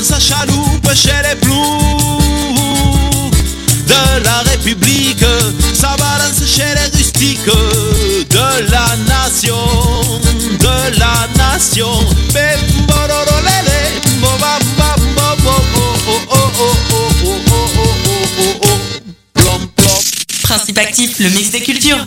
sa chaloupe chez les ploucs de la République, ça balance chez les rustiques de la nation, de la nation. Principe actif, le mix des cultures.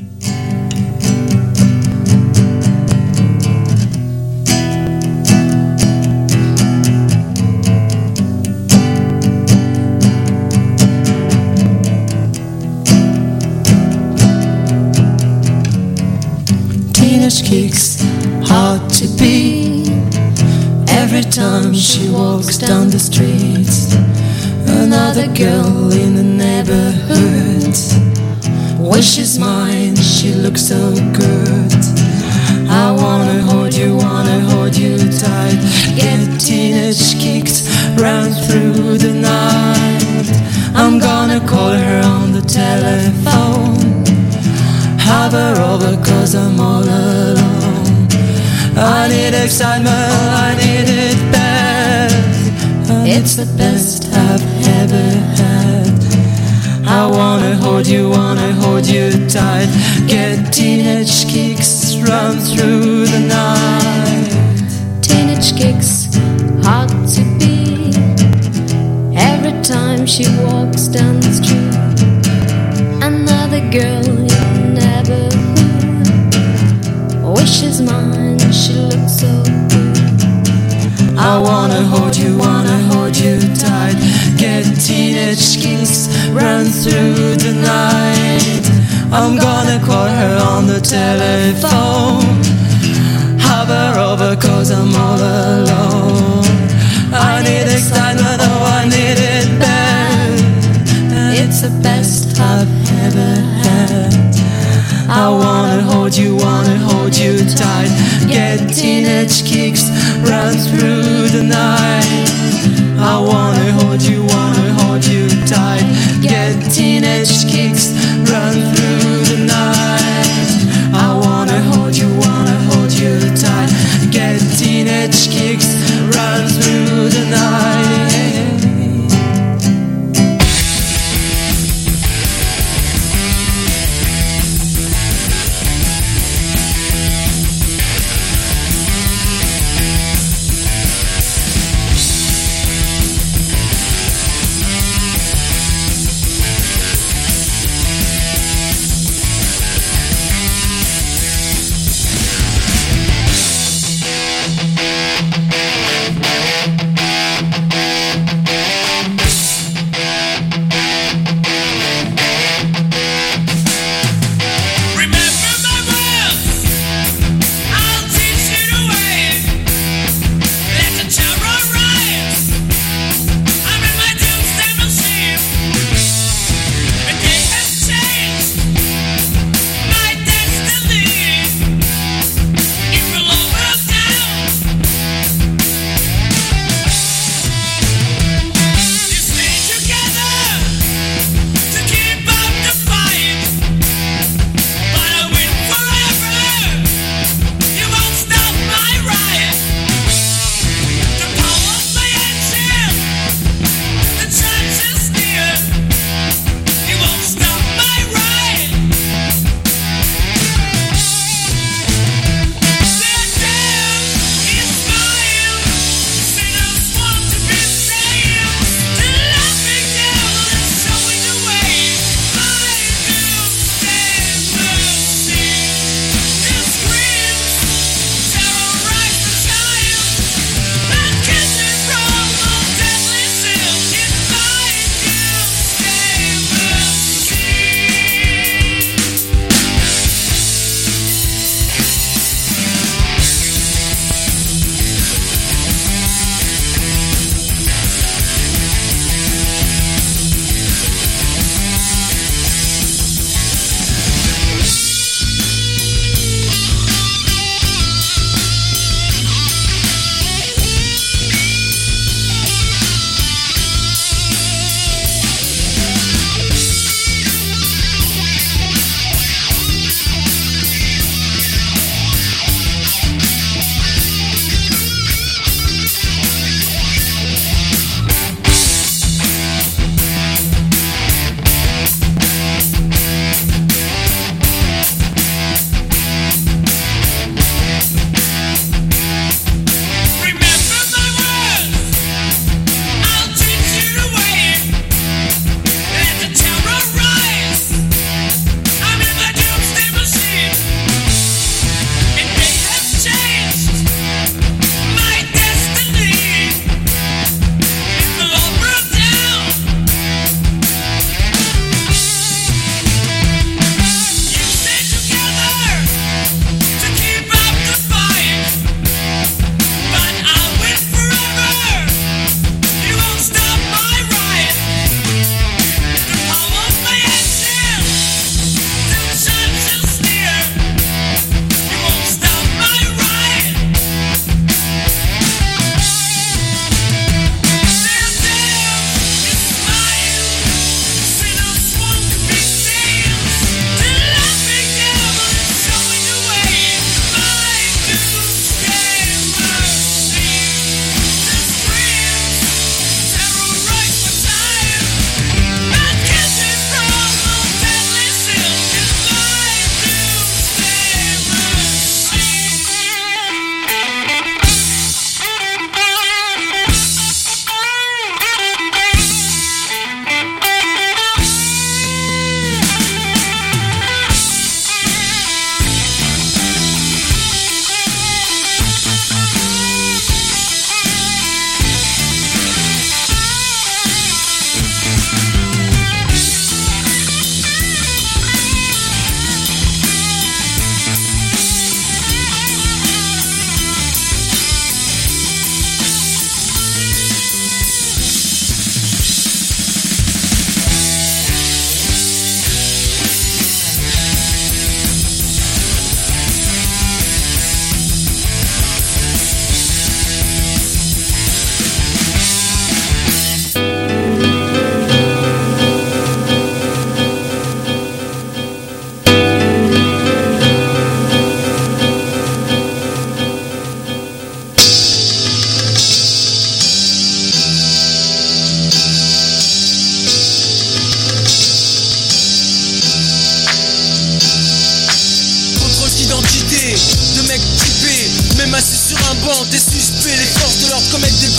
Teenage kicks, hard to beat. Every time she walks down the streets, another girl in the neighborhood wishes mine, she looks so good. I wanna hold you tight. Get teenage kicks, run through the night. I'm gonna call her on the telephone, have her over cause I'm all alone. I need excitement, I need it bad. It's the best I've ever had. I wanna hold you tight. Get teenage kicks, run through the night. Teenage kicks, hard to beat. Every time she walks down the street, another girl in the neighborhood wishes mine, she looks so good. I wanna hold you tight. Get teenage kicks, run through the night. I'm gonna call her on the telephone, have her over cause I'm all alone. I need excitement, oh I need it bad. It's the best I've ever had. I wanna hold you tight. Get teenage kicks, run through the night. I wanna hold you tight. Get teenage kicks, run through the night. I wanna hold you tight. Get teenage kicks, run through the night.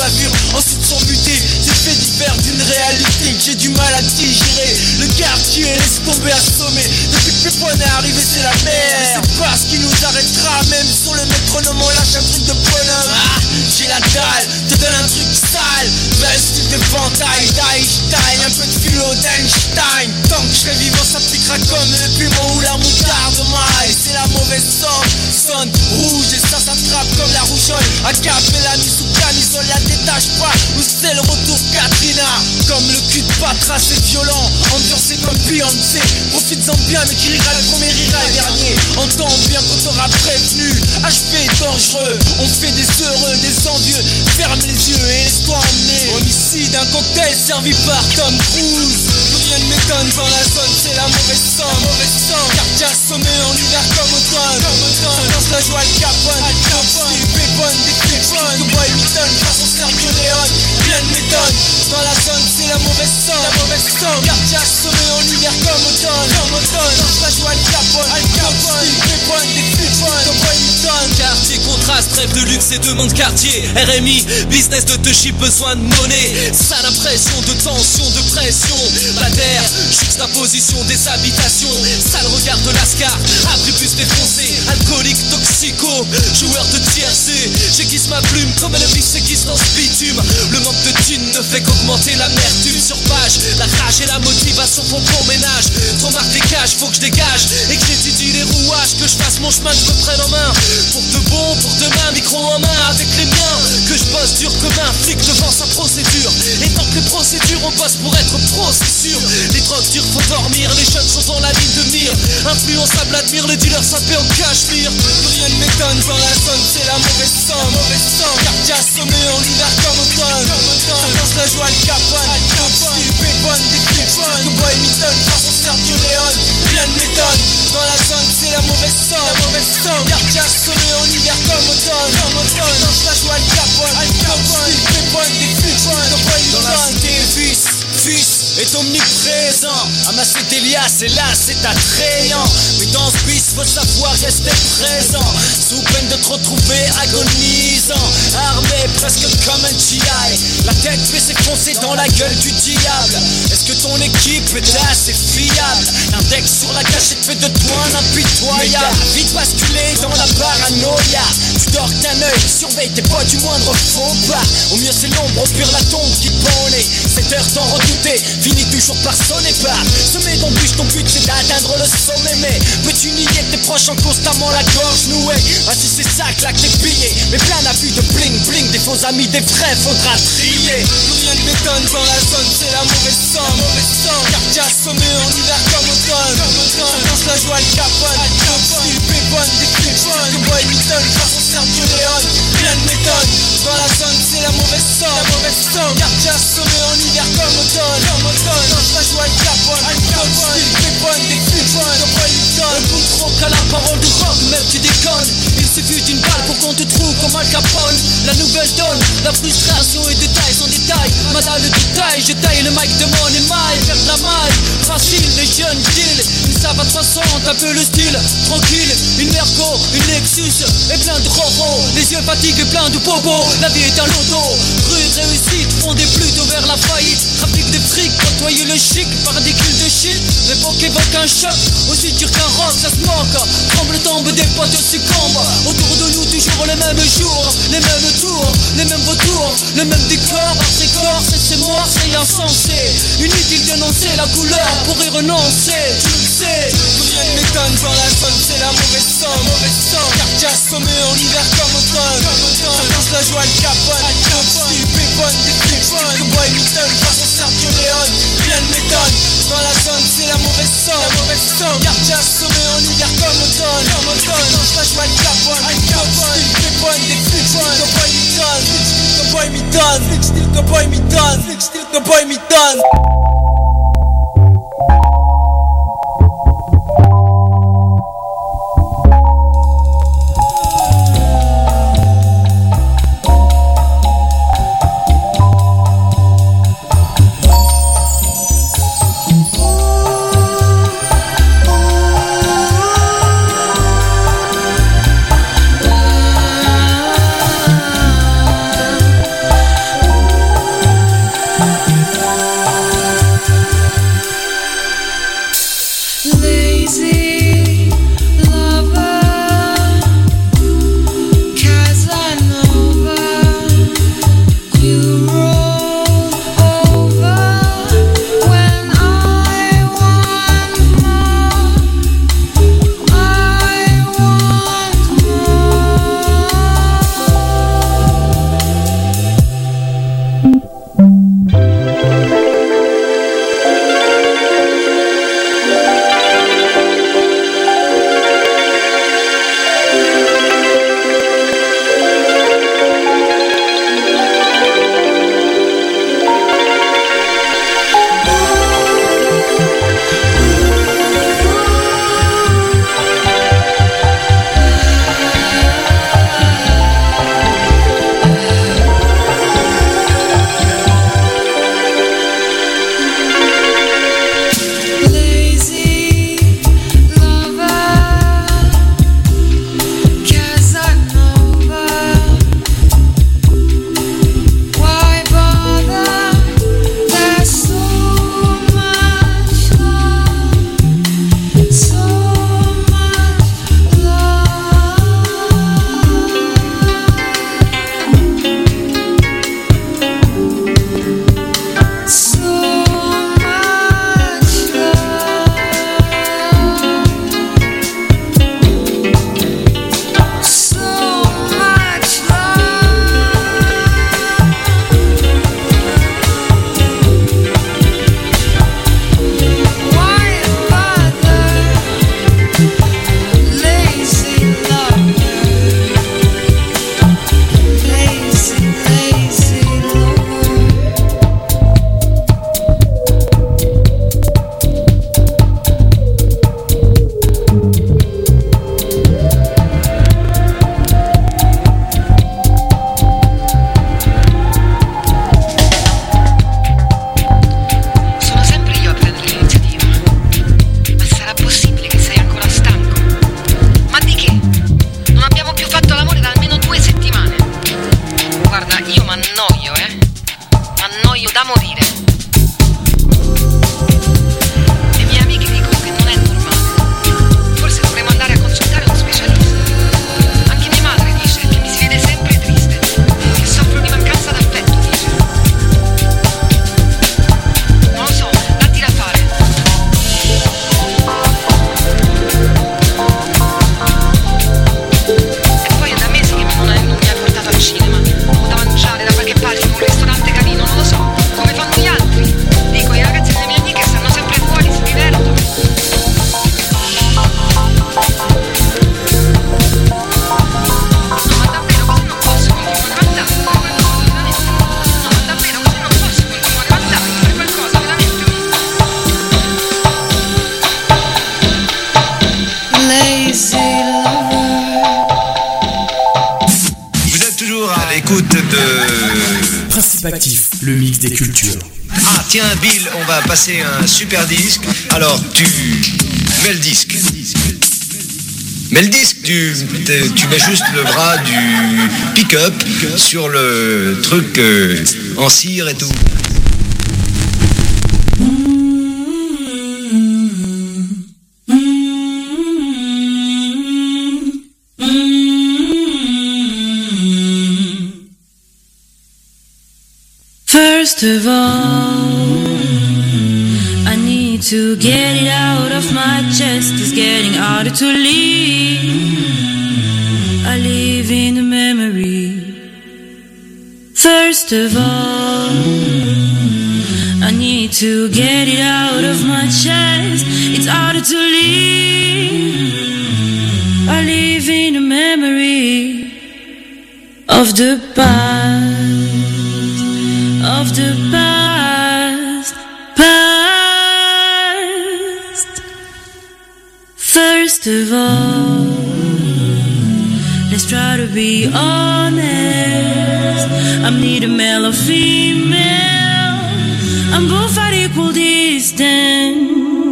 bavures, ensuite sont mutés. Ces faits divers d'une réalité que j'ai du mal à digérer. Le quartier laisse tomber assommé. Depuis que Pépone est arrivé c'est la merde. C'est pas ce qui nous arrêtera. Même sur le métronome on lâche un truc de bonhomme. Ah, j'ai la dalle, te donne un truc sale. Vers style de ventaille, d'Einstein. Un peu de philo d'Einstein. Tant que je serai vivant ça piquera comme le piment ou la moutarde. Maille, c'est la mauvaise somme. Sonne rouge et ça s'attrape comme la rougeole. À cap et la nuit sous camisole, la détache pas. Ou c'est le retour Katrina. Comme le cul de Patra c'est violent. Ambiancé comme Beyoncé. Profites-en bien mais qui rira le premier rira le dernier. Entends bien qu'on t'aura prévenu. HP dangereux. On fait des heureux, des envieux. Ferme les yeux et laisse-toi emmener. Homicide, un cocktail servi par Tom Cruise. Plus rien ne m'étonne dans la zone, c'est la mauvaise somme. Quartier assommé en hiver comme automne. Ça lance la joie, le Capone. Style Pépone, des Pépone. The Boy Milton, façon Sergio Leone. Rien ne m'étonne, dans la zone c'est la mauvaise somme. Quartier assommé en hiver comme automne. Ça lance la joie, le Capone. Style Pépone, des Pépone. The Boy Milton. Quartier contraste, rêve de luxe et demande quartier. RMI, business de te chip, besoin de monnaie. Sale impression de tension, de pression. La terre, juxtaposition des habitations. Sale regard de Lascar, abribus défoncé. Alcoolique, toxico, joueur de tiercé. J'aiguise ma plume comme le vice s'aiguise dans ce bitume. Le manque de thunes ne fait qu'augmenter l'amertume. Sur page, la rage et la motivation font bon ménage. Trop marque des cages, faut que je dégage. Et que j'étudie les rouages, que je fasse mon chemin, que je me prenne en main. Pour de bon, pour demain, micro en main avec les miens. Que je bosse dur comme un flic devant sa procédure. Et tant que les procédures on bosse pour être pro, c'est sûr. Les drogues dures faut dormir, les jeunes sont dans la ligne de mire. Influençable admire, le dealer sapé en cachemire. Plus rien ne m'étonne dans la zone, c'est la mauvaise somme. Quartier assommé en hiver comme automne. Ça lance la joie, le Capone. Style Pépone, des Pépone. The Boy Milton, façon Sergio Leone. Rien ne m'étonne, dans la zone c'est la mauvaise somme. Quartier assommé en hiver comme automne. Ça lance la joie, le Capone. Style Pépone, des Pépone. The Boy Milton. Dans la cité, fils est omniprésent. Amasser des liasses et là c'est attrayant. Mais dans ce bis faut savoir rester présent. Sous peine de te retrouver agonisant. Armé presque comme un GI. La tête baissée foncée dans la gueule du diable. Est-ce que ton équipe est assez fiable? L'index sur la cachette fait de toi un impitoyable. Vite basculé dans la paranoïa. Tu dors d'un œil, surveille tes pas du moindre faux pas. Au mieux c'est l'ombre, au pire la tombe qui pone. 7 heures sans redouter, finit toujours par sonner par. Semer d'embûches, ton but c'est d'atteindre le sommet. Mais peux-tu nier tes proches en constamment la gorge nouée? Vas-y c'est ça, claque tes billets. Mais plein d'avis de bling bling, des faux amis, des vrais, faudra trier. Plus rien ne m'étonne dans la zone, c'est la mauvaise somme. Quartier assommé en hiver comme automne. Ça lance la joie, le Capone. Style Pépone, des Pépone. The Boy Milton, façon Sergio Leone. Rien ne m'étonne, dans la zone c'est la mauvaise somme. Quartier assommé en hiver comme automne. Ça lance la joie, le Capone. Style Pépone, des Pépone. The Boy Milton. Un coup de rock à la parole de rock, même tu déconnes. Il suffit d'une balle pour qu'on te trouve comme Al Capone. La nouvelle donne, la frustration est détail sans détail. Madame le détail, je taille le mic de mon émail. Faire de la maille, facile, les jeunes deal. Une savate 60, un peu le style. Tranquille, une Merco, une Lexus et plein de roros. Les yeux fatigués, plein de bobos. La vie est un loto, rue réussite, fondée plutôt vers la faillite. Trafic de fric, côtoyer le chic, particule de shit. L'époque évoque un choc, aussi dur qu'un rock, ça se moque. Tremble tombe, des potes succombent. Autour de nous toujours les mêmes jours, les mêmes tours, les mêmes retours, le même décor. Après corps, c'est mort, c'est insensé. Inutile d'énoncer la couleur pour y renoncer, tu le sais. Plus rien ne m'étonne dans la zone, c'est la mauvaise somme. Quartier assommé en hiver comme automne. Ça lance la joie, le Capone. Style Pépone, des Pépone. The Boy Milton, façon Sergio Leone. Rien ne m'étonne, dans la zone c'est la mauvaise somme. Quartier assommé en hiver comme automne. Ça lance la joie, le Capone. Style Pépone, des Pépone. The Boy Milton. The Boy Milton. Style The Boy Milton. Style The Boy Milton. da morire. Le mie amiche dicono che non è normale. Forse dovremmo andare a consultare uno specialista. Anche mia madre dice che mi si vede sempre triste, che soffro di mancanza d'affetto, dice. Non lo so, datti da fare. E poi è da mesi che non mi ha portato al cinema o da mangiare da qualche parte in un ristorante carino, non lo so, come fanno gli altri. Dico, i ragazzi delle mie amiche stanno sempre fuori, si divertono. No, ma davvero così non posso continuare a andare, fare qualcosa, veramente. No, ma davvero così non posso continuare a andare, fare qualcosa, veramente. Lazy lover. Vous êtes toujours à l'écoute de... Principe actif, le mix des cultures. Ah tiens Bill, on va passer un super disque. Alors tu mets le disque. Mais le disque, tu mets juste le bras du pick-up sur le truc en cire et tout. First of all, I need to get it out of my chest. It's getting harder to leave. I live in a memory. First of all, I need to get it out of my chest. It's harder to leave. I live in a memory of the past. Of the past. First of all, let's try to be honest. I'm neither male or female. I'm both at equal distance.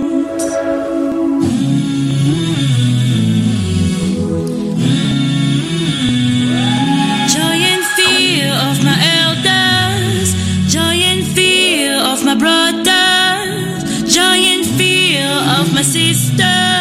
Joy and fear of my elders, joy and fear of my brothers, joy and fear of my sisters.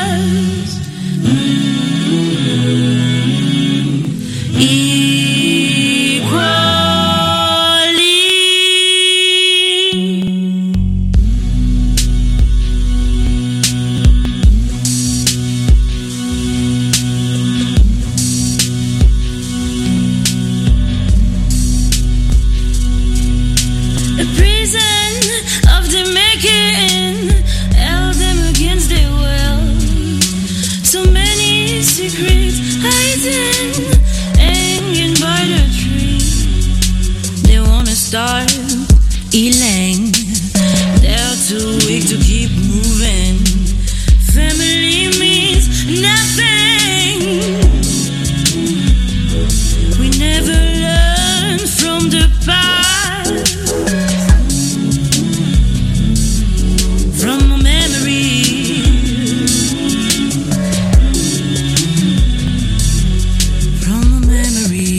Elaine, they're too weak to keep moving. Family means nothing. We never learn from the past, from a memory, from a memory.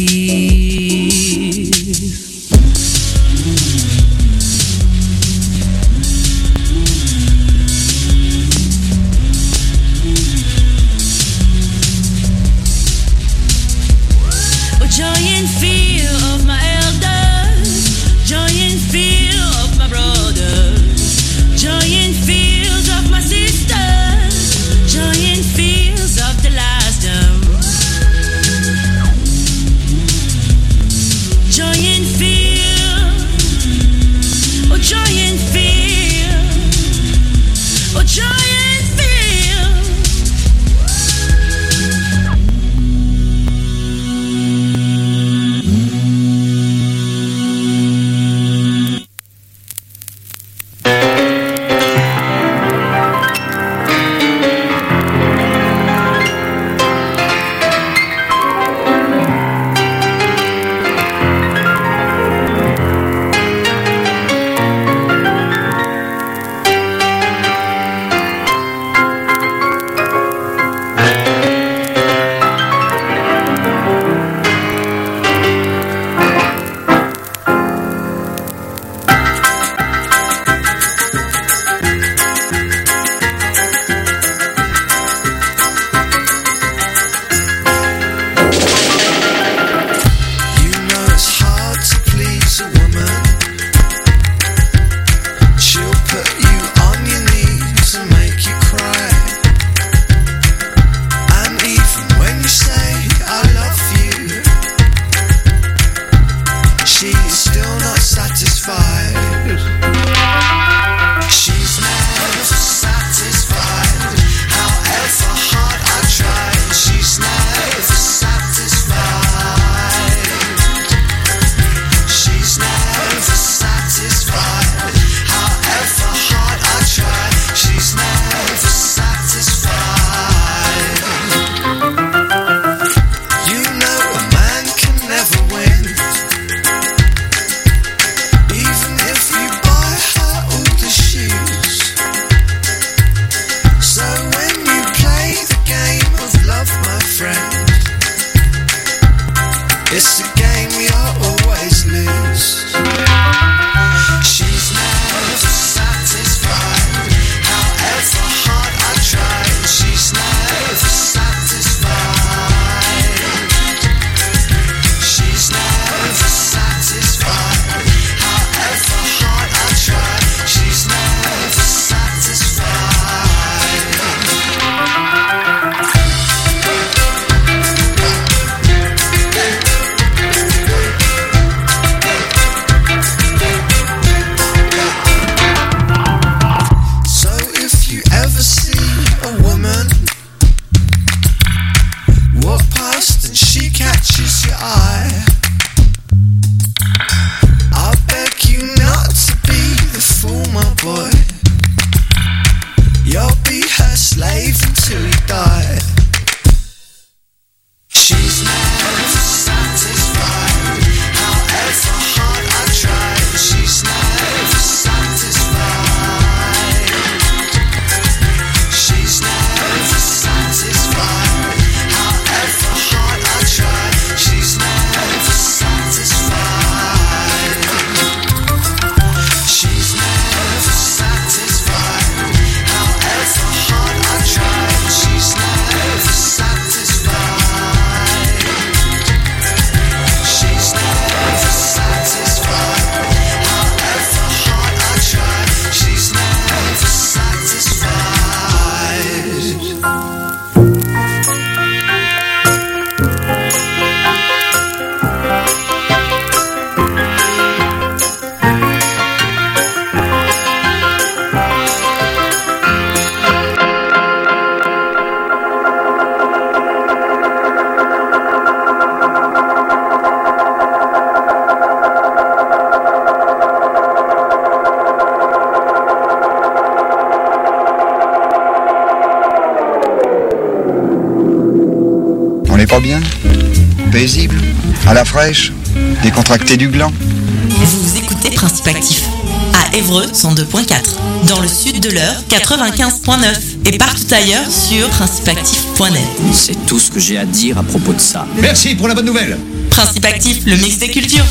pas bien? Paisible? À la fraîche? Décontracté du gland? Vous écoutez Principe Actif à Évreux 102.4, dans le sud de l'Eure 95.9 et partout ailleurs sur principeactif.net. C'est tout ce que j'ai à dire à propos de ça. Merci pour la bonne nouvelle. Principe Actif, le mix des cultures.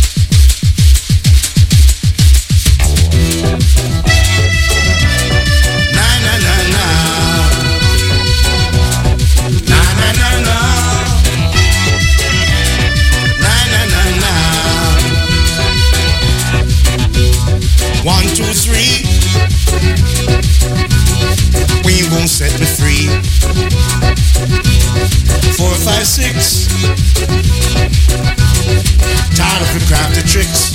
One, two, three. We won't set me free. 4, 5, 6. Tired of your crafty tricks.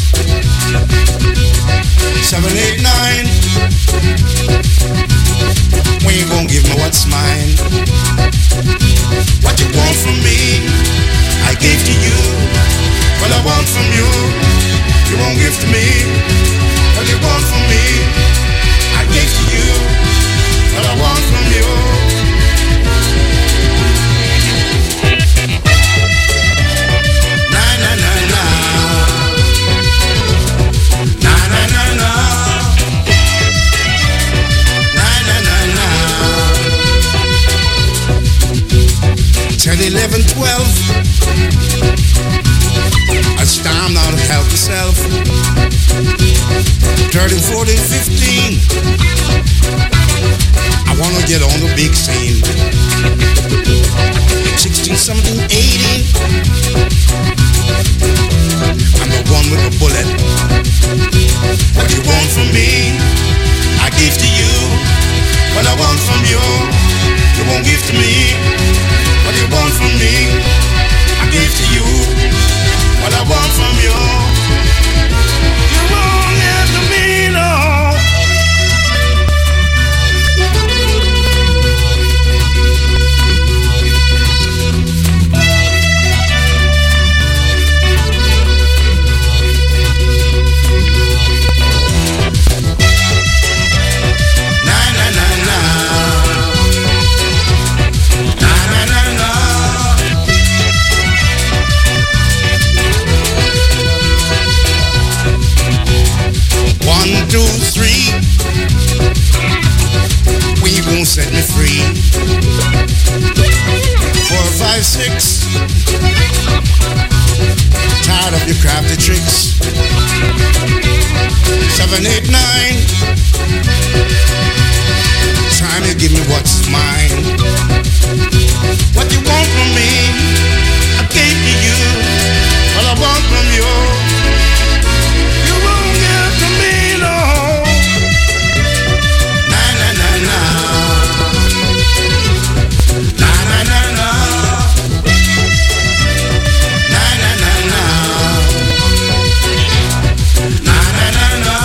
7, 8, 9. We ain't gonna give me what's mine. What you want from me, I gave to you. What I want from you, you won't give to me. What you want from me, I gave to you. What I want from you. Na na na na. Na na na na. Na na na na. 10, 11, 12. It's time now to help yourself. 13, 14, 15. I wanna get on the big scene. 16, 17, 18. I'm the one with the bullet. What you want from me, I give to you. What I want from you, you won't give to me. What you want from me, I give to you. What I want from you, you won't give to me, no. One, two, three. We won't set me free. 4, 5, 6. Tired of your crafty tricks. 7, 8, 9. Time you give me what's mine. What you want from me, I gave to you. What I want from you, you won't give to me, no. Na na na na. Na na na na. Na na na na. Na na na na.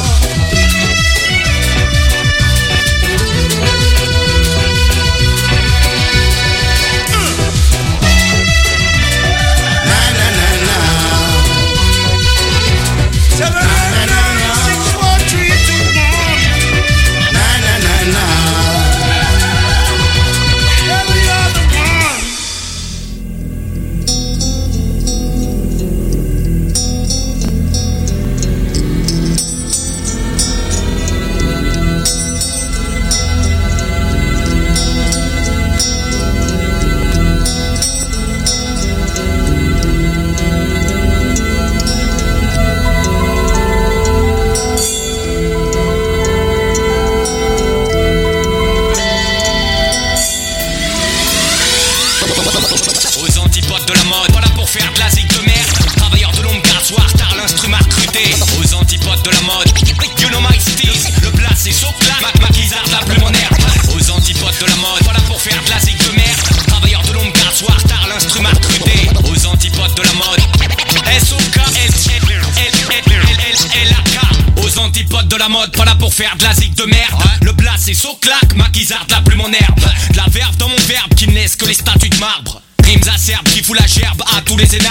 la mode, pas là pour faire de la zig de merde. Le blast c'est so claque, ma guisarde la plume en herbe. De la verve dans mon verbe qui ne laisse que les statues de marbre. Rimes acerbes qui fout la gerbe à tous les énarques.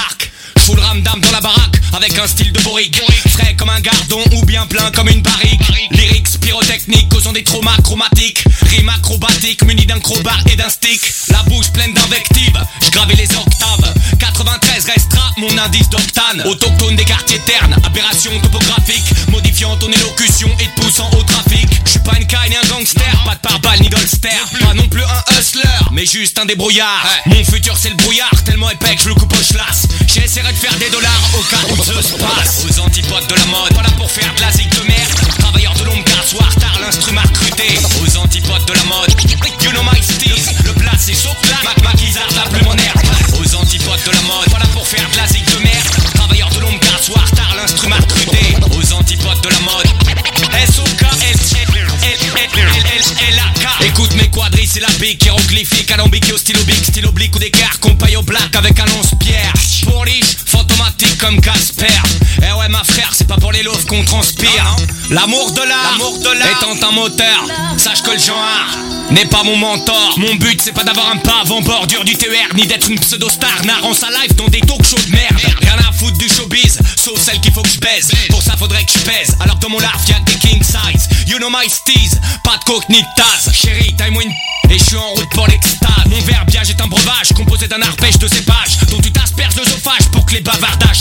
J'fous le ramdam dans la baraque avec un style de bourrique. Frais comme un gardon ou bien plein comme une barrique. Lyrics pyrotechniques causant des traumas chromatiques. Rimes acrobatiques munis d'un crowbar et d'un stick. La bouche pleine d'invectives, j'gravais les octaves. 93 restera mon indice d'octane. Autochtone des quartiers ternes, aberration topographique, modifiant ton élocution et te poussant au trafic. J'suis pas une caille ni un gangster, pas de pare-balles ni d'holster. Pas non plus un hustler, mais juste un débrouillard. Mon futur c'est le brouillard, tellement épais que je le coupe au schlass. J'essaierai de faire des dollars au cas où ça se passe. Aux antipodes de la mode, pas là pour faire de la zig de merde. Travailleur de longue garde, soir tard, l'instrument recruté. Aux antipodes de la mode, you know my steez. Le plat c'est sauf là, maquisard la plume en herbe. Aux antipodes de la mode, pas là pour faire de la zig de merde. Travailleur de longue garde, soir tard, l'instrument recruté. Aux antipodes de la mode, écoute mes quadrilles, c'est la pique hiéroglyphique, alambiqué au stylo bic, stylo oblique ou d'écart, qu'on paille au black avec un lance-pierre. Pour riche, fantomatique comme Casper. Eh ouais ma frère, c'est pas pour les loaves qu'on transpire. L'amour de l'art étant un moteur, sache que le genre n'est pas mon mentor. Mon but c'est pas d'avoir un pave en bordure du TER, ni d'être une pseudo-star narrant sa life dans des talk shows de merde. Rien à foutre du showbiz, sauf celle qu'il faut que je baise. Pour ça faudrait que je pèse, alors que dans mon larve y'a que des king size. You know my steez, pas de coke ni de tasse. Chérie, taille-moi une et je suis en route pour l'extase. Mon verbiage est un breuvage composé d'un arpège de cépage dont tu t'asperges l'œsophage pour que les bavardages